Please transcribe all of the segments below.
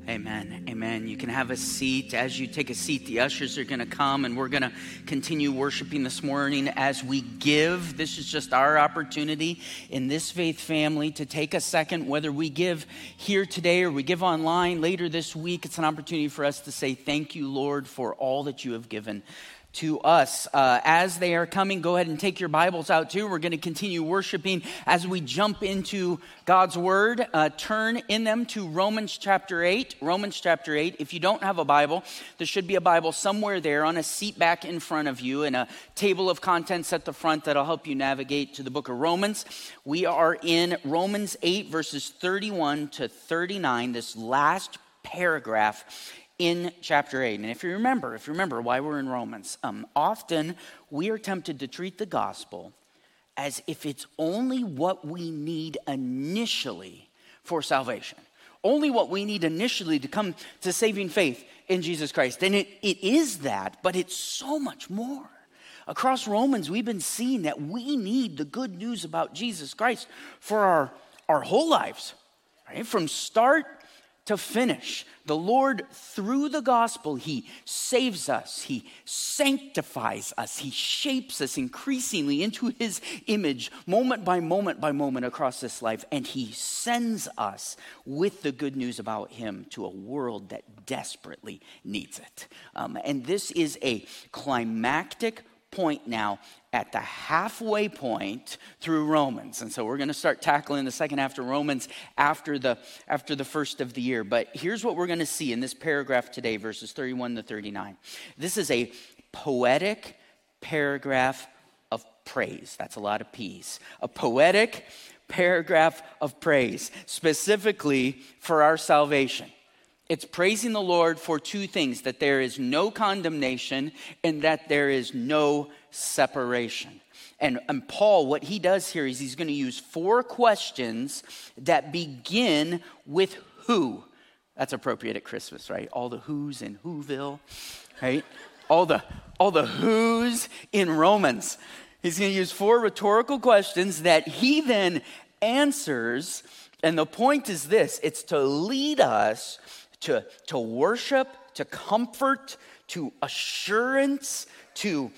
Amen. Amen. You can have a seat. As you take a seat, the ushers are going to come and we're going to continue worshiping this morning as we give. This is just our opportunity in this faith family to take a second, whether we give here today or we give online later this week. It's an opportunity for us to say thank you, Lord, for all that you have given to us. As they are coming, go ahead and take your Bibles out too. We're going to continue worshiping as we jump into God's Word. Turn in them to Romans chapter 8. Romans chapter 8. If you don't have a Bible, there should be a Bible somewhere there on a seat back in front of you and a table of contents at the front that'll help you navigate to the book of Romans. We are in Romans 8 verses 31 to 39, this last paragraph in chapter 8. And if you remember why we're in Romans, often we are tempted to treat the gospel as if it's only what we need initially for salvation. Only what we need initially to come to saving faith in Jesus Christ. And it is that, but it's so much more. Across Romans, we've been seeing that we need the good news about Jesus Christ for our whole lives, right? From start to finish. The Lord, through the gospel, He saves us. He sanctifies us. He shapes us increasingly into His image, moment by moment across this life. And He sends us with the good news about Him to a world that desperately needs it. And this is a climactic point now at the halfway point through Romans. And so we're going to start tackling the second half of Romans after the first of the year. But here's what we're going to see in this paragraph today, verses 31 to 39. This is a poetic paragraph of praise. That's a lot of P's. A poetic paragraph of praise, specifically for our salvation. It's praising the Lord for two things: that there is no condemnation and that there is no separation. And Paul, what he does here is he's going to use four questions that begin with who. That's appropriate at Christmas, right? All the who's in Whoville, right? All the who's in Romans. He's going to use four rhetorical questions that he then answers. And the point is this: it's to lead us to worship, to comfort, to assurance, to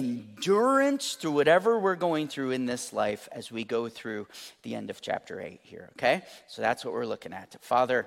endurance through whatever we're going through in this life as we go through the end of chapter 8 here, okay? So that's what we're looking at. Father,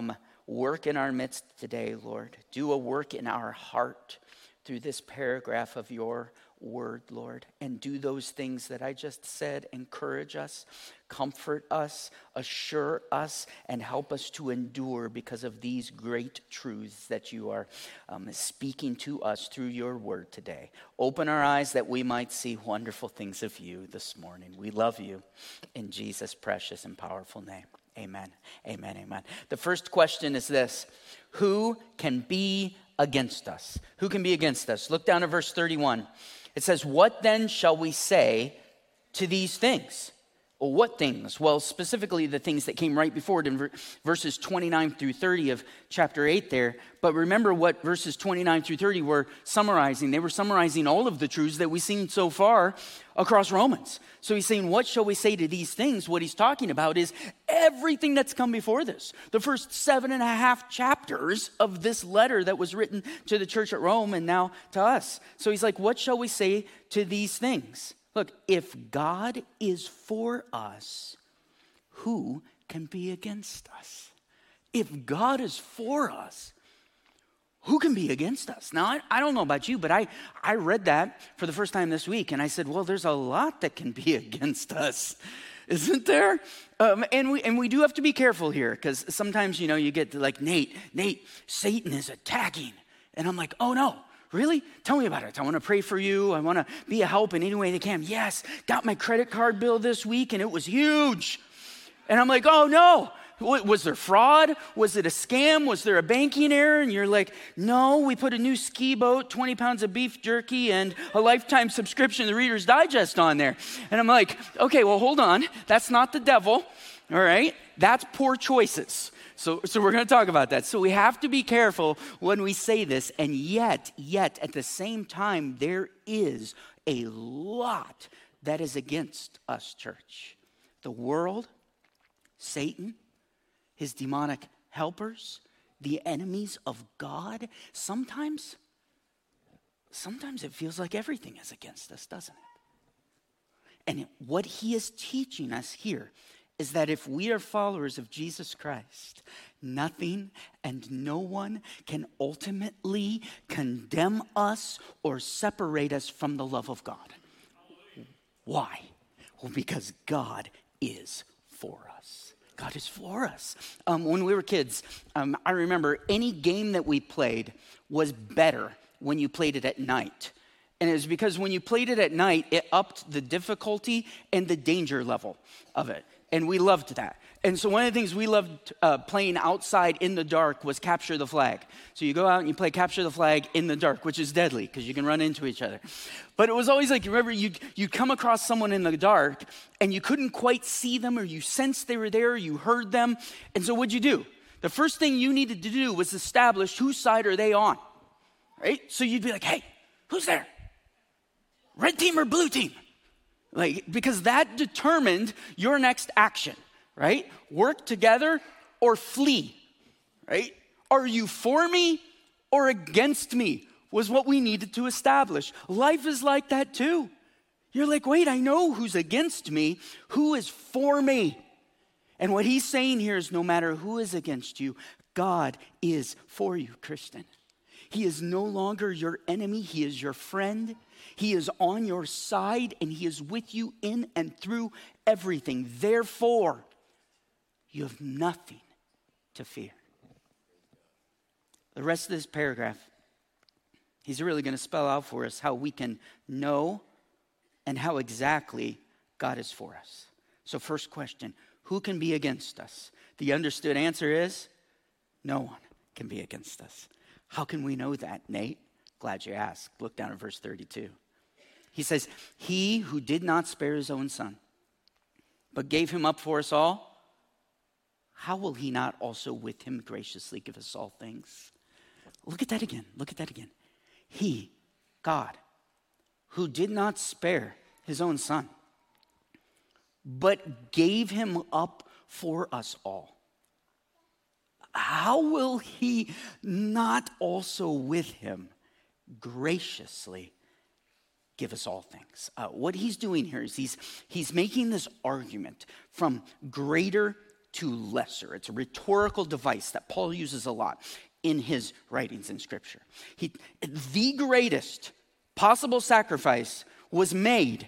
work in our midst today, Lord. Do a work in our heart through this paragraph of your word, Lord, and do those things that I just said. Encourage us, comfort us, assure us, and help us to endure because of these great truths that you are speaking to us through your word today. Open our eyes that we might see wonderful things of you this morning. We love you in Jesus' precious and powerful name. Amen. Amen. Amen. The first question is this: who can be against us? Who can be against us? Look down at verse 31. It says, "What then shall we say to these things?" Well, what things? Well, specifically the things that came right before it in verses 29 through 30 of chapter 8 there. But remember what verses 29 through 30 were summarizing. They were summarizing all of the truths that we've seen so far across Romans. So he's saying, what shall we say to these things? What he's talking about is everything that's come before this. The first 7.5 chapters of this letter that was written to the church at Rome and now to us. So he's like, what shall we say to these things? Look, if God is for us, who can be against us? If God is for us, who can be against us? Now, I don't know about you, but I read that for the first time this week, and I said, well, there's a lot that can be against us, isn't there? And we do have to be careful here, because sometimes, you get like, Nate, Satan is attacking. And I'm like, oh no. Really? Tell me about it. I want to pray for you. I want to be a help in any way they can. Yes, got my credit card bill this week and it was huge. And I'm like, oh no. Was there fraud? Was it a scam? Was there a banking error? And you're like, no, we put a new ski boat, 20 pounds of beef jerky, and a lifetime subscription to the Reader's Digest on there. And I'm like, okay, well, hold on. That's not the devil, all right? That's poor choices. So we're going to talk about that. So we have to be careful when we say this, and yet, at the same time, there is a lot that is against us, church. The world, Satan, his demonic helpers, the enemies of God, sometimes it feels like everything is against us, doesn't it? And what he is teaching us here is that if we are followers of Jesus Christ, nothing and no one can ultimately condemn us or separate us from the love of God. Why? Well, because God is for us. God is for us. When we were kids, I remember any game that we played was better when you played it at night. And it was because when you played it at night, it upped the difficulty and the danger level of it. And we loved that. And so one of the things we loved playing outside in the dark was capture the flag. So you go out and you play capture the flag in the dark, which is deadly because you can run into each other. But it was always like, remember, you'd come across someone in the dark and you couldn't quite see them, or you sensed they were there, or you heard them. And so what'd you do? The first thing you needed to do was establish whose side are they on, right? So you'd be like, hey, who's there? Red team or blue team? Because that determined your next action, right? Work together or flee, right? Are you for me or against me was what we needed to establish. Life is like that too. You're like, wait, I know who's against me, who is for me. And what he's saying here is no matter who is against you, God is for you, Christian. He is no longer your enemy. He is your friend. He is on your side, and he is with you in and through everything. Therefore, you have nothing to fear. The rest of this paragraph, he's really going to spell out for us how we can know and how exactly God is for us. So first question, who can be against us? The understood answer is no one can be against us. How can we know that, Nate? Glad you asked. Look down at verse 32. He says, he who did not spare his own son, but gave him up for us all, how will he not also with him graciously give us all things? Look at that again. Look at that again. He, God, who did not spare his own son, but gave him up for us all. How will he not also with him graciously give us all things? What he's doing here is he's making this argument from greater to lesser. It's a rhetorical device that Paul uses a lot in his writings in Scripture. The greatest possible sacrifice was made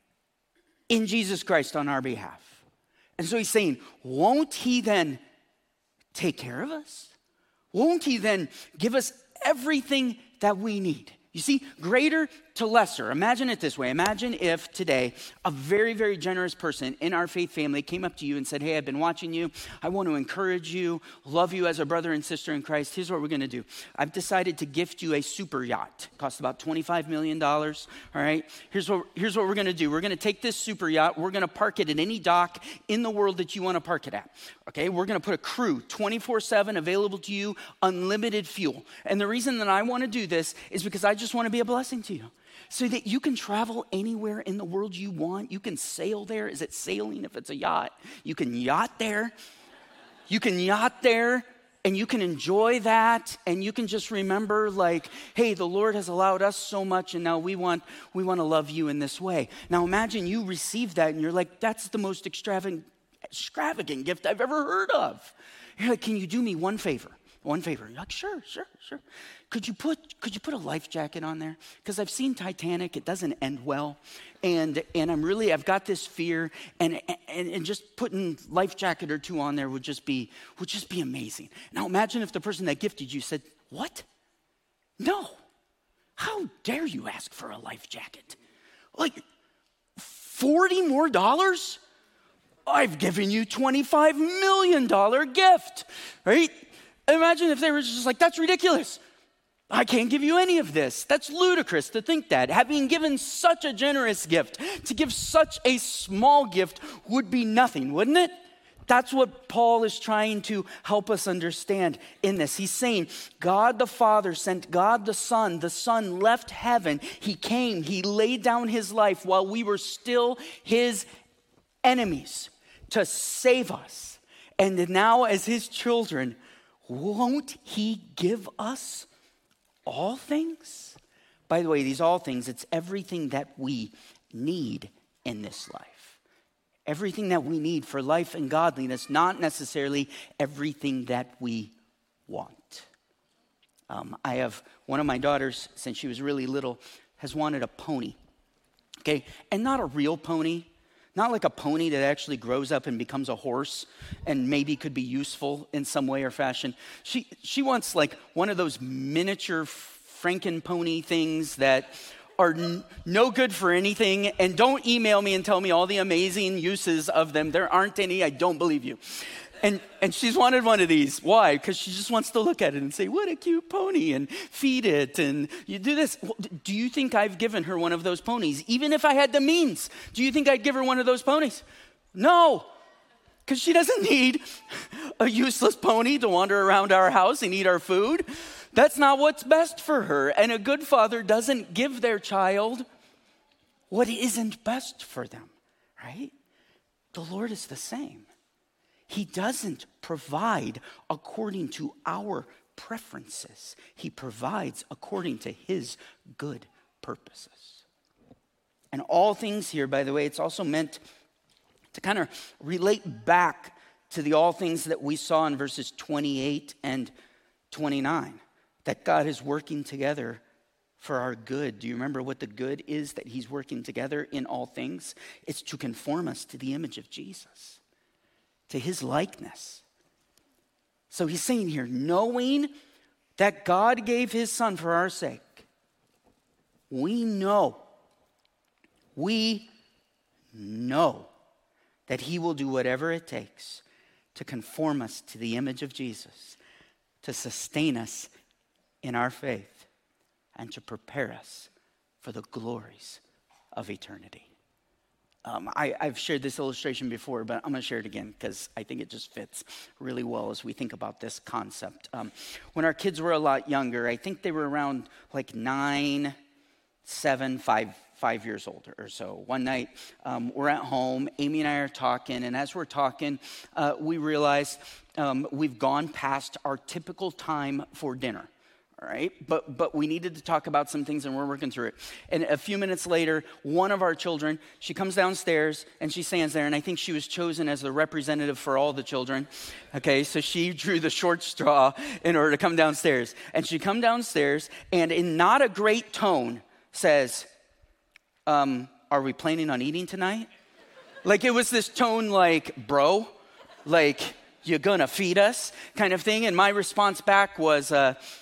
in Jesus Christ on our behalf. And so he's saying, won't he then take care of us? Won't he then give us everything that we need? You see, greater to lesser. Imagine it this way. Imagine if today a very, very generous person in our faith family came up to you and said, hey, I've been watching you. I want to encourage you, love you as a brother and sister in Christ. Here's what we're going to do. I've decided to gift you a super yacht. It costs about $25 million, all right? Here's what we're going to do. We're going to take this super yacht. We're going to park it at any dock in the world that you want to park it at, okay? We're going to put a crew 24/7 available to you, unlimited fuel. And the reason that I want to do this is because I just want to be a blessing to you, so that you can travel anywhere in the world you want. You can sail there. Is it sailing if it's a yacht? You can yacht there. You can yacht there, and you can enjoy that, and you can just remember, like, hey, the Lord has allowed us so much, and now we want to love you in this way. Now imagine you receive that, and you're like, that's the most extravagant gift I've ever heard of. You're like, can you do me one favor? One favor. You're like, sure. Could you put a life jacket on there? Because I've seen Titanic. It doesn't end well. And I've got this fear, and just putting life jacket or two on there would just be amazing. Now imagine if the person that gifted you said, what? No. How dare you ask for a life jacket? Like $40 more? I've given you $25 million gift, right? Imagine if they were just like, that's ridiculous. I can't give you any of this. That's ludicrous to think that. Having given such a generous gift, to give such a small gift would be nothing, wouldn't it? That's what Paul is trying to help us understand in this. He's saying God the Father sent God the Son. The Son left heaven. He came. He laid down his life while we were still his enemies to save us. And now as his children, won't he give us all things? By the way, these all things, it's everything that we need in this life. Everything that we need for life and godliness, not necessarily everything that we want. I have one of my daughters, since she was really little, has wanted a pony. Okay, and not a real pony, not like a pony that actually grows up and becomes a horse and maybe could be useful in some way or fashion. She wants like one of those miniature Franken-pony things that are no good for anything, and don't email me and tell me all the amazing uses of them. There aren't any. I don't believe you. And she's wanted one of these. Why? Because she just wants to look at it and say, what a cute pony, and feed it, and you do this. Do you think I've given her one of those ponies? Even if I had the means, do you think I'd give her one of those ponies? No, because she doesn't need a useless pony to wander around our house and eat our food. That's not what's best for her. And a good father doesn't give their child what isn't best for them, right? The Lord is the same. He doesn't provide according to our preferences. He provides according to his good purposes. And all things here, by the way, it's also meant to kind of relate back to the all things that we saw in verses 28 and 29, that God is working together for our good. Do you remember what the good is that he's working together in all things? It's to conform us to the image of Jesus, to his likeness. So he's saying here, knowing that God gave his son for our sake, we know that he will do whatever it takes to conform us to the image of Jesus, to sustain us in our faith, and to prepare us for the glories of eternity. I've shared this illustration before, but I'm going to share it again because I think it just fits really well as we think about this concept. When our kids were a lot younger, I think they were around like 9, 7, 5 years old or so. One night, we're at home, Amy and I are talking, and as we're talking, we realized we've gone past our typical time for dinner. All right, but we needed to talk about some things, and we're working through it. And a few minutes later, one of our children, she comes downstairs, and she stands there, and I think she was chosen as the representative for all the children. Okay, so she drew the short straw in order to come downstairs. And she come downstairs, and in not a great tone, says, are we planning on eating tonight? Like, it was this tone like, bro, like, you gonna feed us kind of thing. And my response back was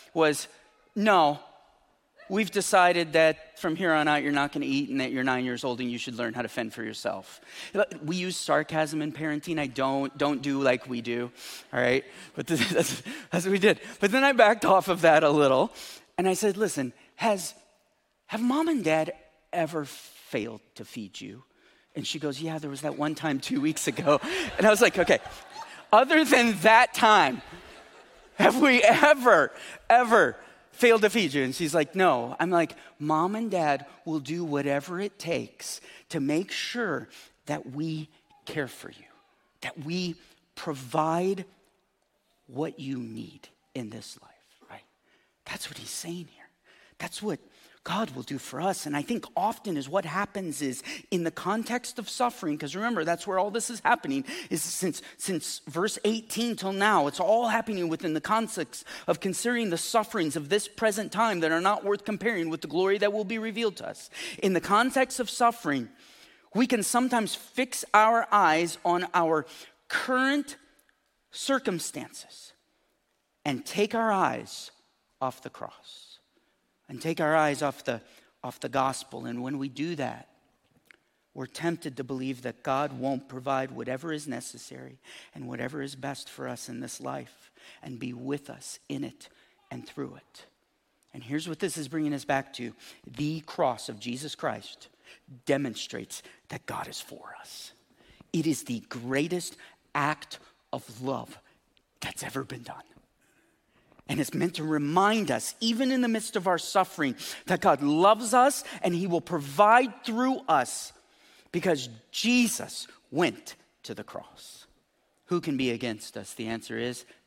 no, we've decided that from here on out you're not going to eat and that you're 9 years old and you should learn how to fend for yourself. We use sarcasm in parenting. I don't do like we do, all right? But that's what we did. But then I backed off of that a little and I said, listen, have mom and dad ever failed to feed you? And she goes, yeah, there was that one time 2 weeks ago. And I was like, okay, other than that time, have we ever failed to feed you? And she's like, no. I'm like, mom and dad will do whatever it takes to make sure that we care for you, that we provide what you need in this life, right? That's what he's saying here. That's what God will do for us. And I think often is what happens is in the context of suffering, because remember, that's where all this is happening, is since verse 18 till now, it's all happening within the context of considering the sufferings of this present time that are not worth comparing with the glory that will be revealed to us. In the context of suffering, we can sometimes fix our eyes on our current circumstances and take our eyes off the cross. And take our eyes off the gospel. And when we do that, we're tempted to believe that God won't provide whatever is necessary and whatever is best for us in this life and be with us in it and through it. And here's what this is bringing us back to. The cross of Jesus Christ demonstrates that God is for us. It is the greatest act of love that's ever been done. And it's meant to remind us, even in the midst of our suffering, that God loves us and he will provide through us because Jesus went to the cross. Who can be against us? The answer is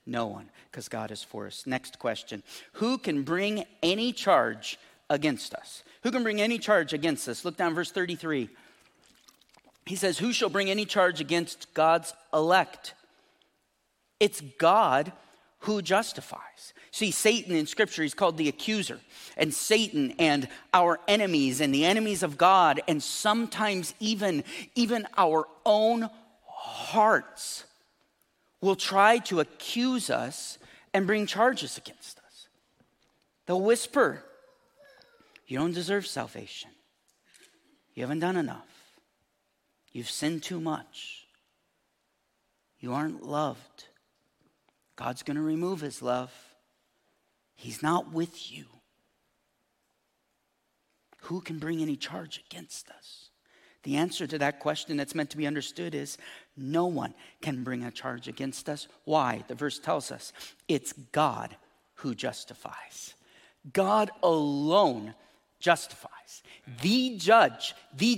No one, because God is for us. Next question. Who can bring any charge against us? Who can bring any charge against us? Look down verse 33. He says, who shall bring any charge against God's elect? It's God who justifies. See, Satan in Scripture, he's called the accuser. And Satan and our enemies and the enemies of God, and sometimes even our own hearts will try to accuse us and bring charges against us. They'll whisper, you don't deserve salvation. You haven't done enough. You've sinned too much. You aren't loved. God's going to remove his love. He's not with you. Who can bring any charge against us? The answer to that question that's meant to be understood is no one can bring a charge against us. Why? The verse tells us it's God who justifies. God alone justifies. The judge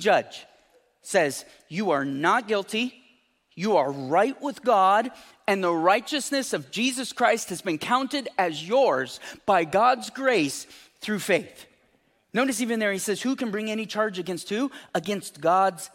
says you are not guilty, you are right with God, and the righteousness of Jesus Christ has been counted as yours by God's grace through faith. Notice even there he says, who can bring any charge against who? Against God's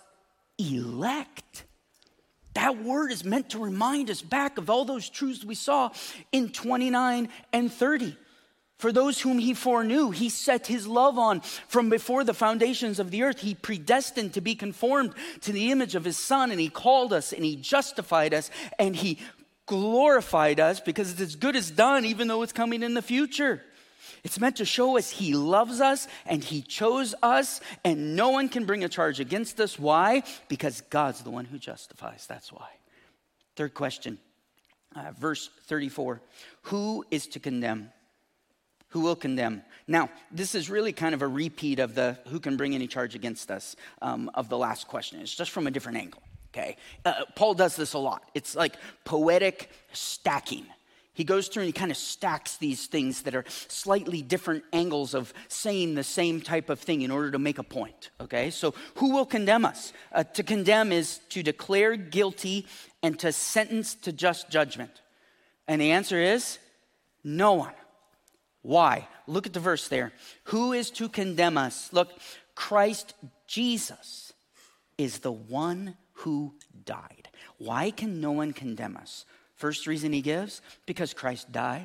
elect. That word is meant to remind us back of all those truths we saw in 29 and 30. For those whom he foreknew, he set his love on from before the foundations of the earth. He predestined to be conformed to the image of his Son, and he called us, and he justified us, and he glorified us because it's as good as done, even though it's coming in the future. It's meant to show us he loves us and he chose us, and no one can bring a charge against us. Why? Because God's the one who justifies. That's why. Third question, verse 34. Who is to condemn? Who will condemn? Now, this is really kind of a repeat of the who can bring any charge against us of the last question. It's just from a different angle, okay? Paul does this a lot. It's like poetic stacking. He goes through and he kind of stacks these things that are slightly different angles of saying the same type of thing in order to make a point, okay? So who will condemn us? To condemn is to declare guilty and to sentence to just judgment. And the answer is no one. Why? Look at the verse there. Who is to condemn us? Look, Christ Jesus is the one who died. Why can no one condemn us? First reason he gives, because Christ died.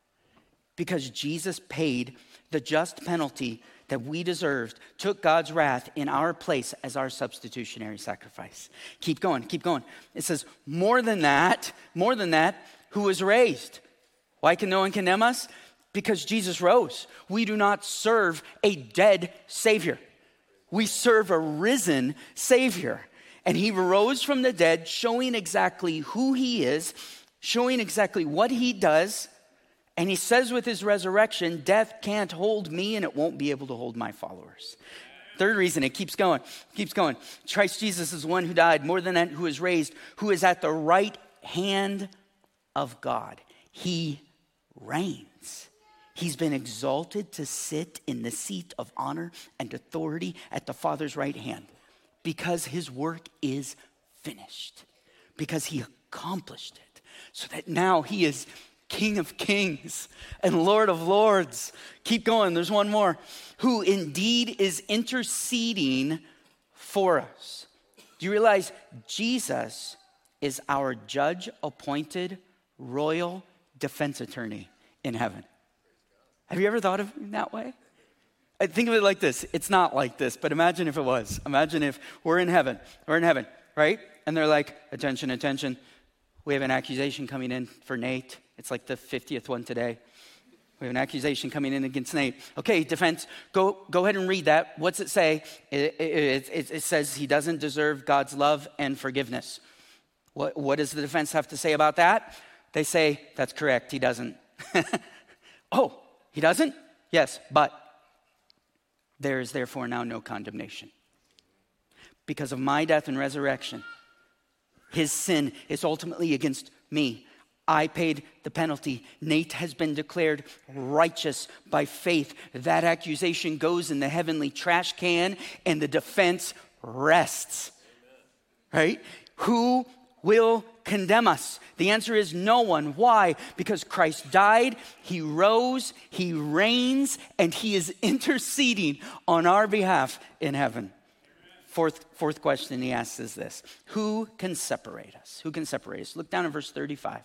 Because Jesus paid the just penalty that we deserved, took God's wrath in our place as our substitutionary sacrifice. Keep going. It says, more than that, who was raised. Why can no one condemn us? Because Jesus rose. We do not serve a dead Savior. We serve a risen Savior. And he rose from the dead, showing exactly who he is, showing exactly what he does. And he says with his resurrection, death can't hold me and it won't be able to hold my followers. Third reason, it keeps going. Christ Jesus is the one who died, more than that, who is raised, who is at the right hand of God. He reigns. He's been exalted to sit in the seat of honor and authority at the Father's right hand because his work is finished, because he accomplished it, so that now he is King of kings and Lord of lords. Keep going, there's one more. Who indeed is interceding for us. Do you realize Jesus is our judge-appointed royal defense attorney in heaven? Have you ever thought of it that way? I think of it like this. It's not like this, but imagine if it was. Imagine if we're in heaven, right? And they're like, attention. We have an accusation coming in for Nate. It's like the 50th one today. We have an accusation coming in against Nate. Okay, defense, go ahead and read that. What's it say? It says he doesn't deserve God's love and forgiveness. What does the defense have to say about that? They say, that's correct, he doesn't. Oh, he doesn't? Yes, but there is therefore now no condemnation. Because of my death and resurrection, his sin is ultimately against me. I paid the penalty. Nate has been declared righteous by faith. That accusation goes in the heavenly trash can and the defense rests. Right? Who will condemn us? The answer is no one. Why? Because Christ died, he rose, he reigns, and he is interceding on our behalf in heaven. Fourth question he asks is this: who can separate us? Who can separate us? Look down at verse 35.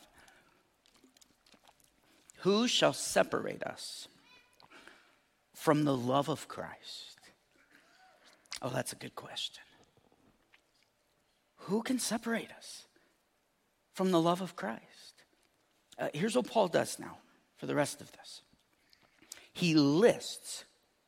Who shall separate us from the love of Christ? Oh, that's a good question. Who can separate us from the love of Christ? Here's what Paul does now for the rest of this. He lists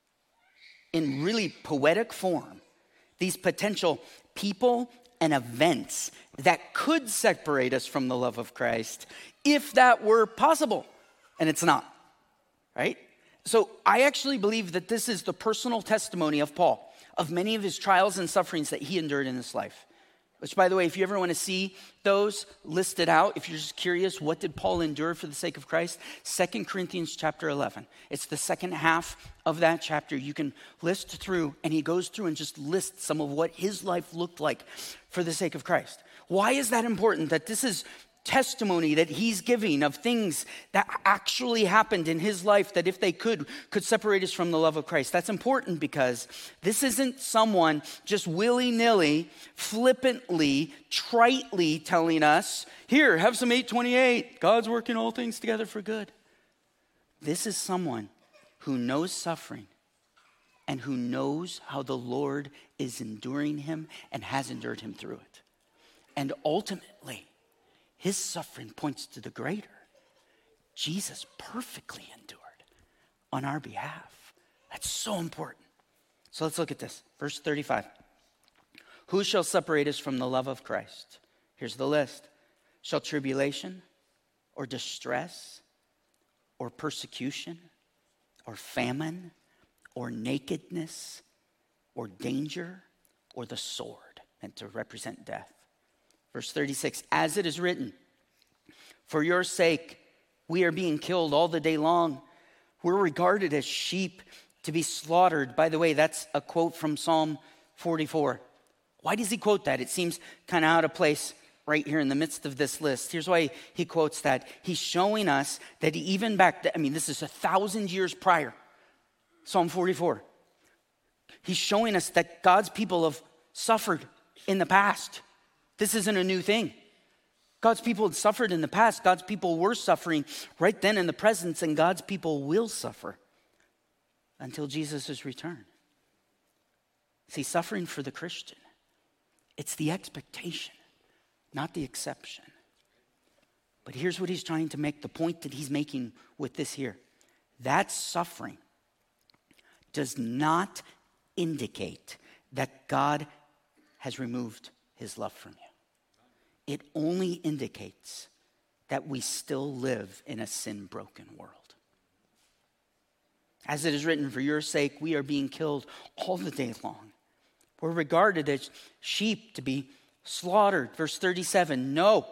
in really poetic form these potential people and events that could separate us from the love of Christ if that were possible. And it's not, right? So I actually believe that this is the personal testimony of Paul, of many of his trials and sufferings that he endured in his life. Which, by the way, if you ever want to see those listed out, if you're just curious, what did Paul endure for the sake of Christ? 2 Corinthians chapter 11. It's the second half of that chapter. You can list through, and he goes through and just lists some of what his life looked like for the sake of Christ. Why is that important? That this is testimony that he's giving of things that actually happened in his life that if they could separate us from the love of Christ. That's important because this isn't someone just willy-nilly, flippantly, tritely telling us, here, have some 828. God's working all things together for good. This is someone who knows suffering and who knows how the Lord is enduring him and has endured him through it. And ultimately, his suffering points to the greater. Jesus perfectly endured on our behalf. That's so important. So let's look at this. Verse 35. Who shall separate us from the love of Christ? Here's the list. Shall tribulation or distress or persecution or famine or nakedness or danger or the sword, meant to represent death? Verse 36, as it is written, for your sake we are being killed all the day long. We're regarded as sheep to be slaughtered. By the way, that's a quote from Psalm 44. Why does he quote that? It seems kind of out of place right here in the midst of this list. Here's why he quotes that. He's showing us that even back, this is 1,000 years prior, Psalm 44. He's showing us that God's people have suffered in the past. This isn't a new thing. God's people had suffered in the past. God's people were suffering right then in the present, and God's people will suffer until Jesus' return. See, suffering for the Christian, it's the expectation, not the exception. But here's what he's trying to make, the point that he's making with this here. That suffering does not indicate that God has removed his love from you. It only indicates that we still live in a sin-broken world. As it is written, for your sake, we are being killed all the day long. We're regarded as sheep to be slaughtered. Verse 37, no.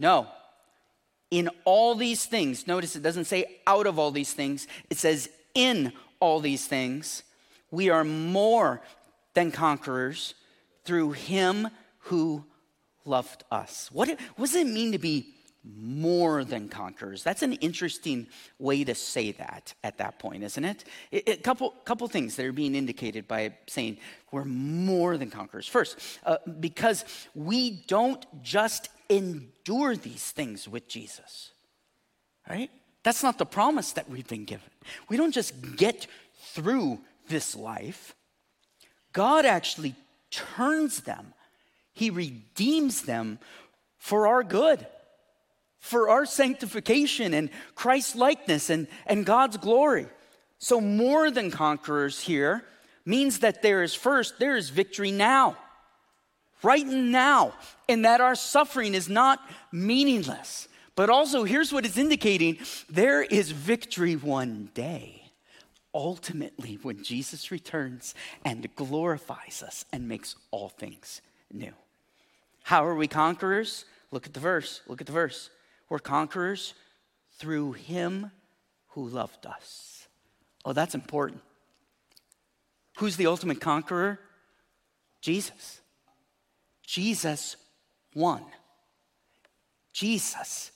In all these things, notice it doesn't say out of all these things. It says in all these things, we are more than conquerors through him who loved us. What does it mean to be more than conquerors? That's an interesting way to say that at that point, isn't it? A couple things that are being indicated by saying we're more than conquerors. First, because we don't just endure these things with Jesus, right? That's not the promise that we've been given. We don't just get through this life. God actually turns them. He redeems them for our good, for our sanctification and Christ's likeness and God's glory. So more than conquerors here means that there is victory now, right now, and that our suffering is not meaningless. But also, here's what it's indicating. There is victory one day, ultimately, when Jesus returns and glorifies us and makes all things new. How are we conquerors? Look at the verse. We're conquerors through him who loved us. Oh, that's important. Who's the ultimate conqueror? Jesus. Jesus won. Jesus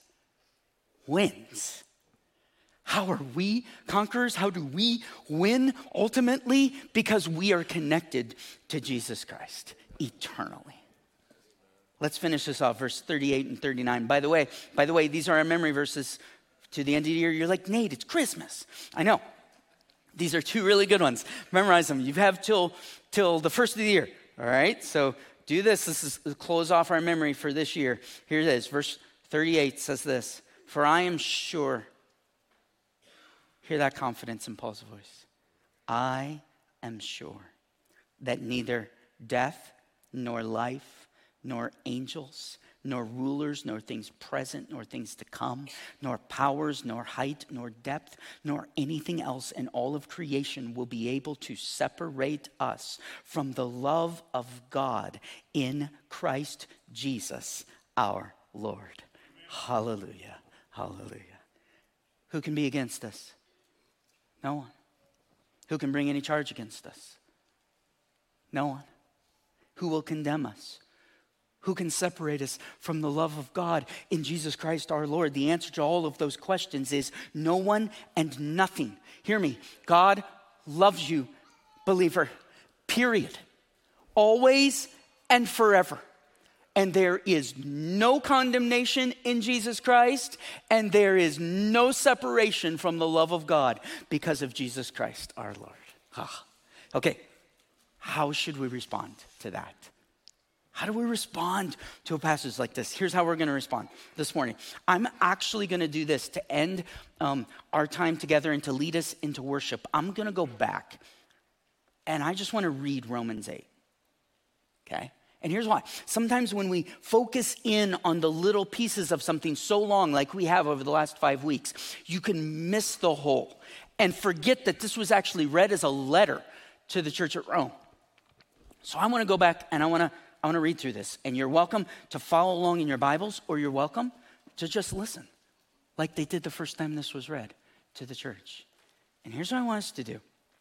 wins. How are we conquerors? How do we win ultimately? Because we are connected to Jesus Christ eternally. Let's finish this off, verse 38 and 39. By the way, these are our memory verses to the end of the year. You're like, Nate, it's Christmas. I know. These are two really good ones. Memorize them. You have till the first of the year. All right? So do this. This is to close off our memory for this year. Here it is. Verse 38 says this. For I am sure. Hear that confidence in Paul's voice. I am sure that neither death nor life, nor angels, nor rulers, nor things present, nor things to come, nor powers, nor height, nor depth, nor anything else in all of creation will be able to separate us from the love of God in Christ Jesus our Lord. Hallelujah. Hallelujah. Who can be against us? No one. Who can bring any charge against us? No one. Who will condemn us? Who can separate us from the love of God in Jesus Christ our Lord? The answer to all of those questions is no one and nothing. Hear me. God loves you, believer, period. Always and forever. And there is no condemnation in Jesus Christ, and there is no separation from the love of God because of Jesus Christ our Lord. Okay, how should we respond to that? How do we respond to a passage like this? Here's how we're going to respond this morning. I'm actually going to do this to end our time together and to lead us into worship. I'm going to go back, and I just want to read Romans 8, okay? And here's why. Sometimes when we focus in on the little pieces of something so long like we have over the last 5 weeks, you can miss the whole and forget that this was actually read as a letter to the church at Rome. So I want to go back and I want to read through this. And you're welcome to follow along in your Bibles, or you're welcome to just listen like they did the first time this was read to the church. And here's what I want us to do.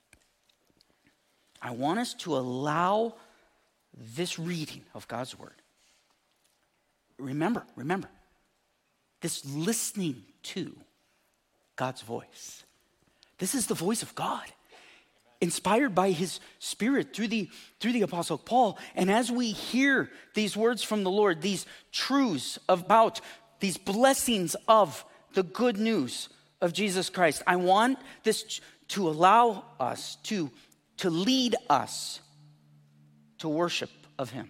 I want us to allow this reading of God's word. Remember, this listening to God's voice. This is the voice of God, inspired by his Spirit through the Apostle Paul. And as we hear these words from the Lord, these truths about these blessings of the good news of Jesus Christ, I want this to allow us, to lead us to worship of him.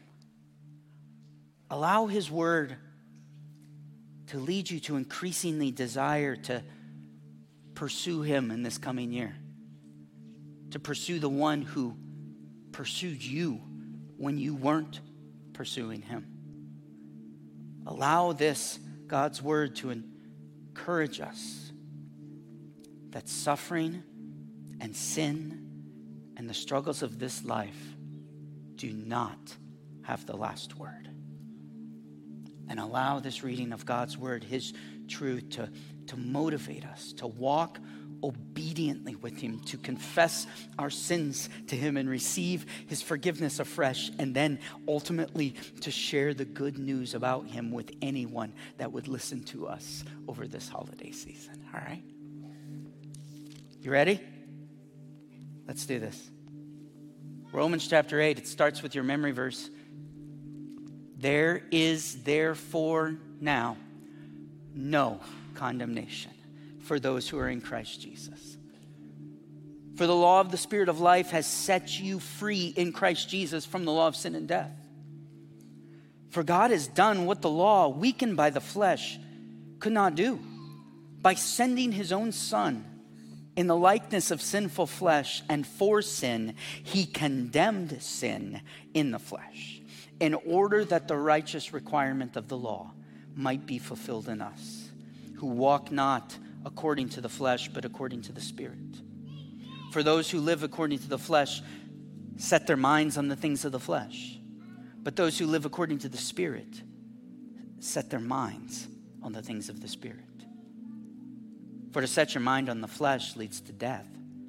Allow his word to lead you to increasingly desire to pursue him in this coming year. To pursue the one who pursued you when you weren't pursuing him. Allow this, God's word, to encourage us that suffering and sin and the struggles of this life do not have the last word. And allow this reading of God's word, his truth, to motivate us to walk obediently with him, to confess our sins to him and receive his forgiveness afresh, and then ultimately to share the good news about him with anyone that would listen to us over this holiday season. All right? You ready? Let's do this. Romans chapter 8, it starts with your memory verse. There is therefore now no condemnation for those who are in Christ Jesus. For the law of the Spirit of life has set you free in Christ Jesus from the law of sin and death. For God has done what the law, weakened by the flesh, could not do, by sending his own Son in the likeness of sinful flesh, and for sin, he condemned sin in the flesh, in order that the righteous requirement of the law might be fulfilled in us, who walk not according to the flesh, but according to the Spirit. For those who live according to the flesh set their minds on the things of the flesh, but those who live according to the Spirit set their minds on the things of the Spirit. For to set your mind on the flesh leads to death,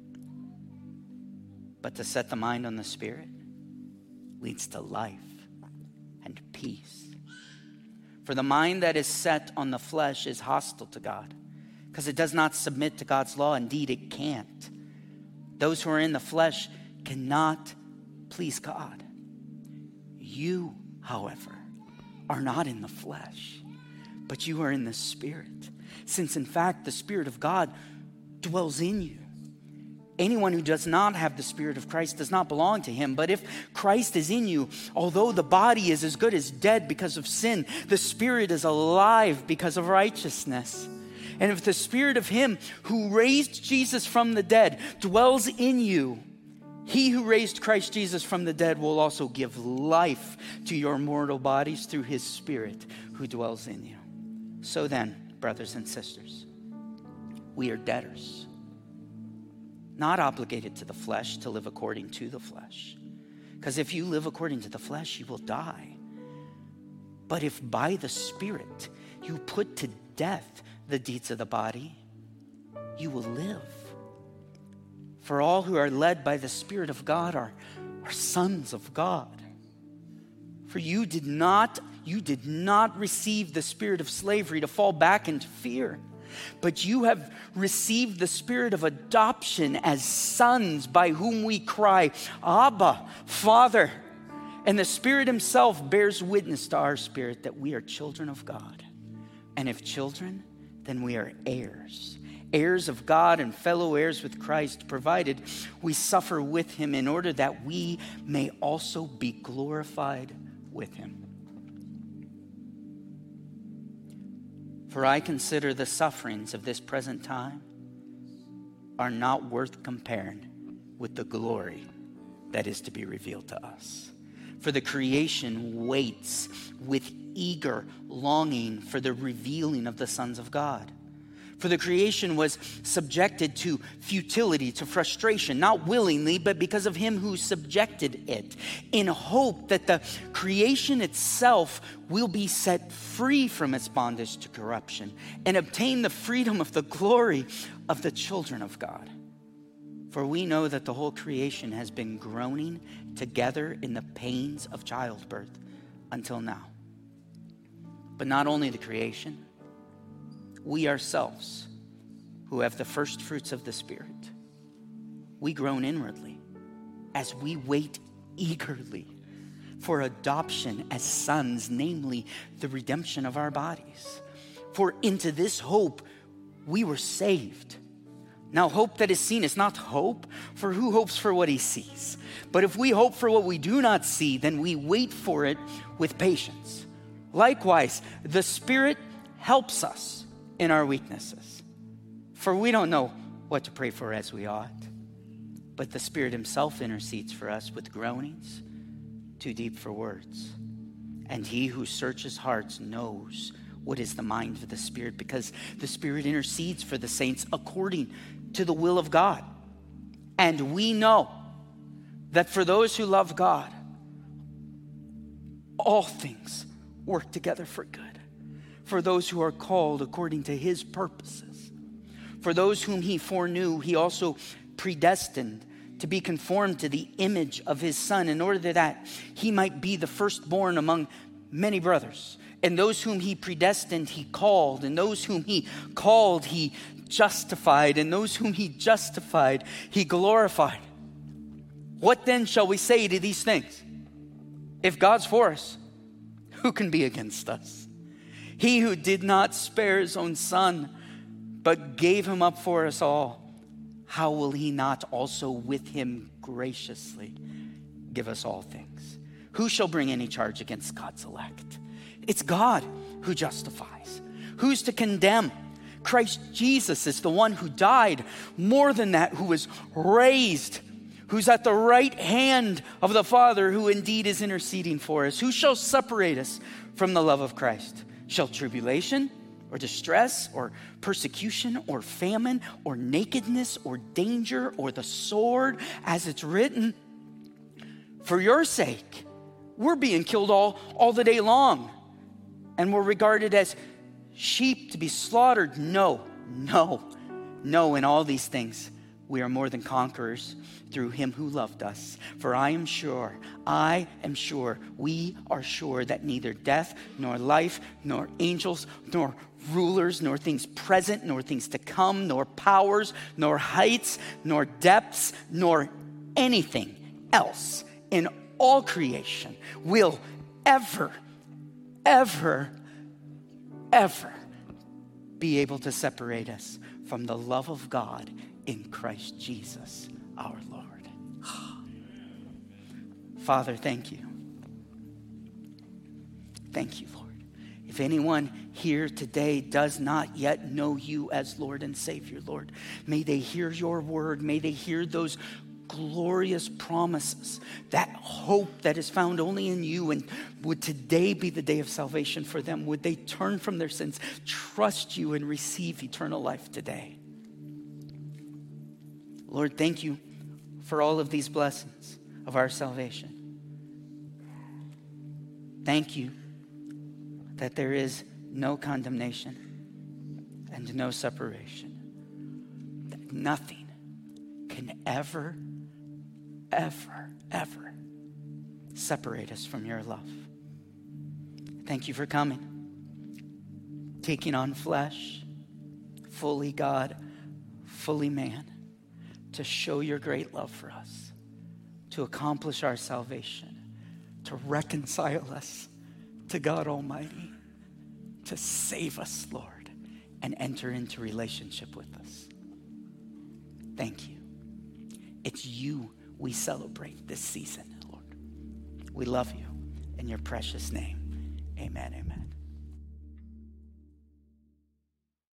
but to set the mind on the Spirit leads to life and peace. For the mind that is set on the flesh is hostile to God, because it does not submit to God's law. Indeed, it can't. Those who are in the flesh cannot please God. You, however, are not in the flesh, but you are in the Spirit, since in fact the Spirit of God dwells in you. Anyone who does not have the Spirit of Christ does not belong to him. But if Christ is in you, although the body is as good as dead because of sin, the Spirit is alive because of righteousness. And if the Spirit of him who raised Jesus from the dead dwells in you, he who raised Christ Jesus from the dead will also give life to your mortal bodies through his Spirit who dwells in you. So then, brothers and sisters, we are debtors, not obligated to the flesh to live according to the flesh. Because if you live according to the flesh, you will die. But if by the Spirit you put to death the deeds of the body, you will live. For all who are led by the Spirit of God are sons of God. For you did not receive the spirit of slavery to fall back into fear, but you have received the Spirit of adoption as sons, by whom we cry, Abba, Father. And the Spirit himself bears witness to our spirit that we are children of God. And if children, then we are heirs, heirs of God and fellow heirs with Christ, provided we suffer with him, in order that we may also be glorified with him. For I consider the sufferings of this present time are not worth comparing with the glory that is to be revealed to us. For the creation waits with eager longing for the revealing of the sons of God. For the creation was subjected to futility, to frustration, not willingly, but because of him who subjected it, in hope that the creation itself will be set free from its bondage to corruption and obtain the freedom of the glory of the children of God. For we know that the whole creation has been groaning together in the pains of childbirth until now. But not only the creation, we ourselves, who have the first fruits of the Spirit, we groan inwardly as we wait eagerly for adoption as sons, namely the redemption of our bodies. For into this hope we were saved. Now hope that is seen is not hope, for who hopes for what he sees? But if we hope for what we do not see, then we wait for it with patience. Likewise, the Spirit helps us in our weaknesses. For we don't know what to pray for as we ought, but the Spirit himself intercedes for us with groanings too deep for words. And he who searches hearts knows what is the mind of the Spirit, because the Spirit intercedes for the saints according to the will of God. And we know that for those who love God, all things work together for good, for those who are called according to his purposes. For those whom he foreknew, he also predestined to be conformed to the image of his Son, in order that he might be the firstborn among many brothers. And those whom he predestined, he called. And those whom he called, he justified. And those whom he justified, he glorified. What then shall we say to these things? If God's for us, who can be against us? He who did not spare his own Son, but gave him up for us all, how will he not also with him graciously give us all things? Who shall bring any charge against God's elect? It's God who justifies. Who's to condemn? Christ Jesus is the one who died. More than that, who was raised, who's at the right hand of the Father, who indeed is interceding for us. Who shall separate us from the love of Christ? Shall tribulation, or distress, or persecution, or famine, or nakedness, or danger, or the sword, as it's written, for your sake, we're being killed all the day long, and we're regarded as sheep to be slaughtered. No, in all these things, we are more than conquerors through him who loved us. For I am sure, we are sure that neither death, nor life, nor angels, nor rulers, nor things present, nor things to come, nor powers, nor heights, nor depths, nor anything else in all creation will ever be able to separate us from the love of God in Christ Jesus our Lord. Father, thank you. Thank you, Lord. If anyone here today does not yet know you as Lord and Savior, Lord, may they hear your word. May they hear those glorious promises, that hope that is found only in you. And would today be the day of salvation for them? Would they turn from their sins, trust you, and receive eternal life today? Lord, thank you for all of these blessings of our salvation. Thank you that there is no condemnation and no separation. That nothing can ever separate us from your love. Thank you for coming, taking on flesh, fully God, fully man, to show your great love for us, to accomplish our salvation, to reconcile us to God Almighty, to save us, Lord, and enter into relationship with us. Thank you. It's you we celebrate this season, Lord. We love you in your precious name. Amen, amen.